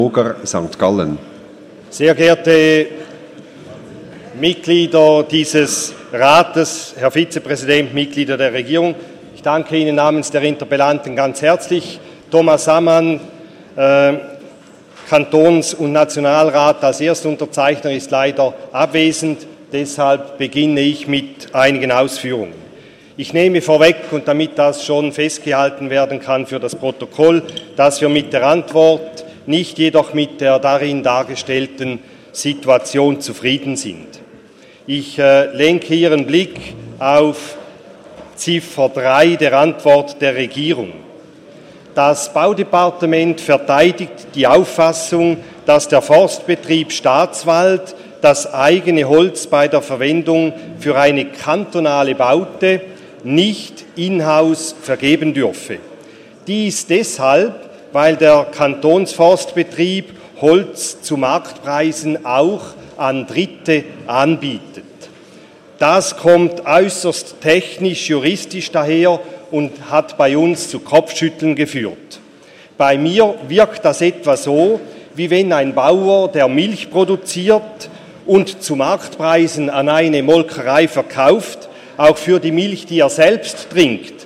Burger, St. Gallen. Sehr geehrte Mitglieder dieses Rates, Herr Vizepräsident, Mitglieder der Regierung, ich danke Ihnen namens der Interpellanten ganz herzlich. Thomas Sammann, Kantons- und Nationalrat als Erstunterzeichner, ist leider abwesend. Deshalb beginne ich mit einigen Ausführungen. Ich nehme vorweg, und damit das schon festgehalten werden kann für das Protokoll, dass wir mit der Antwort, nicht jedoch mit der darin dargestellten Situation zufrieden sind. Ich lenke Ihren Blick auf Ziffer 3 der Antwort der Regierung. Das Baudepartement verteidigt die Auffassung, dass der Forstbetrieb Staatswald das eigene Holz bei der Verwendung für eine kantonale Baute nicht in-house vergeben dürfe. Dies deshalb, weil der Kantonsforstbetrieb Holz zu Marktpreisen auch an Dritte anbietet. Das kommt äußerst technisch-juristisch daher und hat bei uns zu Kopfschütteln geführt. Bei mir wirkt das etwa so, wie wenn ein Bauer, der Milch produziert und zu Marktpreisen an eine Molkerei verkauft, auch für die Milch, die er selbst trinkt,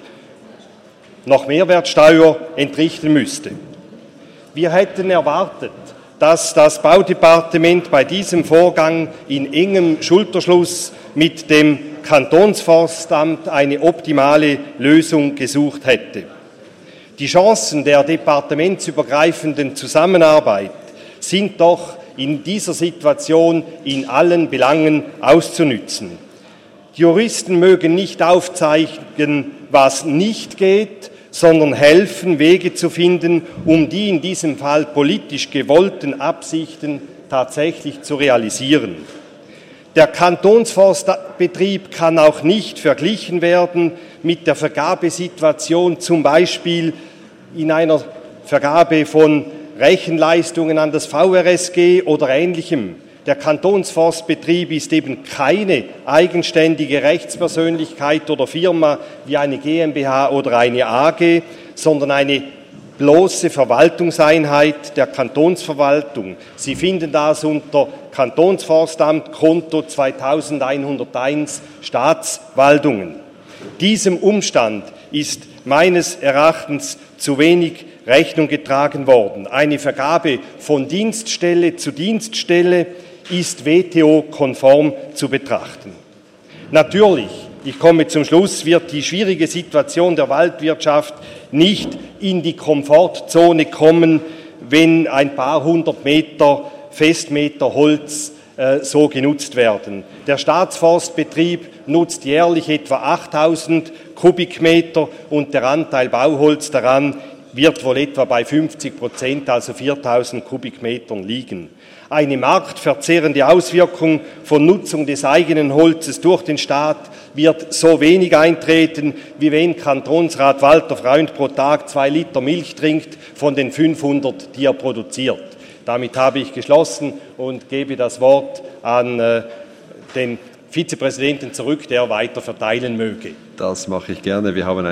noch Mehrwertsteuer entrichten müsste. Wir hätten erwartet, dass das Baudepartement bei diesem Vorgang in engem Schulterschluss mit dem Kantonsforstamt eine optimale Lösung gesucht hätte. Die Chancen der departementsübergreifenden Zusammenarbeit sind doch in dieser Situation in allen Belangen auszunützen. Die Juristen mögen nicht aufzeigen, was nicht geht, sondern helfen, Wege zu finden, um die in diesem Fall politisch gewollten Absichten tatsächlich zu realisieren. Der Kantonsforstbetrieb kann auch nicht verglichen werden mit der Vergabesituation, zum Beispiel in einer Vergabe von Rechenleistungen an das VRSG oder Ähnlichem. Der Kantonsforstbetrieb ist eben keine eigenständige Rechtspersönlichkeit oder Firma wie eine GmbH oder eine AG, sondern eine bloße Verwaltungseinheit der Kantonsverwaltung. Sie finden das unter Kantonsforstamt, Konto 2101 Staatswaldungen. Diesem Umstand ist meines Erachtens zu wenig Rechnung getragen worden. Eine Vergabe von Dienststelle zu Dienststelle ist WTO-konform zu betrachten. Natürlich, ich komme zum Schluss, wird die schwierige Situation der Waldwirtschaft nicht in die Komfortzone kommen, wenn ein paar hundert Meter Festmeter Holz so genutzt werden. Der Staatsforstbetrieb nutzt jährlich etwa 8000 Kubikmeter und der Anteil Bauholz daran wird wohl etwa bei 50%, also 4000 Kubikmetern liegen. Eine marktverzehrende Auswirkung von Nutzung des eigenen Holzes durch den Staat wird so wenig eintreten, wie wenn Kantonsrat Walter Freund pro Tag 2 Liter Milch trinkt von den 500, die er produziert. Damit habe ich geschlossen und gebe das Wort an den Vizepräsidenten zurück, der weiter verteilen möge. Das mache ich gerne. Wir haben